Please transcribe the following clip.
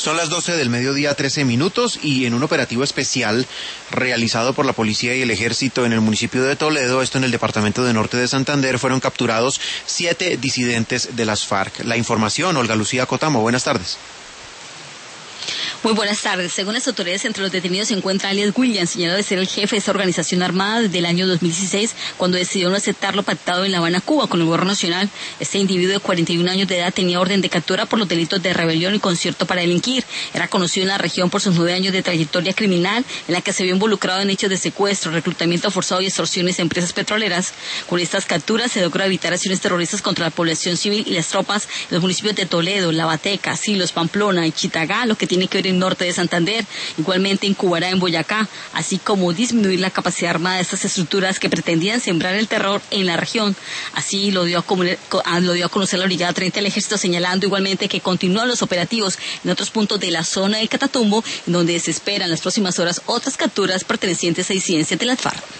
Son las 12 del mediodía, 13 minutos, y en un operativo especial realizado por la policía y el ejército en el municipio de Toledo, esto en el departamento de Norte de Santander, fueron capturados 7 disidentes de las FARC. La información, Olga Lucía Cotamo, buenas tardes. Muy buenas tardes. Según las autoridades, entre los detenidos se encuentra alias William, señalado de ser el jefe de esta organización armada desde el año 2016, cuando decidió no aceptar lo pactado en La Habana, Cuba, con el gobierno nacional. Este individuo de 41 años de edad tenía orden de captura por los delitos de rebelión y concierto para delinquir. Era conocido en la región por sus 9 años de trayectoria criminal, en la que se vio involucrado en hechos de secuestro, reclutamiento forzado y extorsiones a empresas petroleras. Con estas capturas se logra evitar acciones terroristas contra la población civil y las tropas en los municipios de Toledo, Lavateca, Silos, Pamplona y Chitagá, lo que tiene que ver en Norte de Santander. Igualmente incubará en Boyacá, así como disminuir la capacidad armada de estas estructuras que pretendían sembrar el terror en la región. Así lo dio a conocer la Brigada 30 del Ejército, señalando igualmente que continúan los operativos en otros puntos de la zona del Catatumbo, donde se esperan en las próximas horas otras capturas pertenecientes a disidencias de las FARC.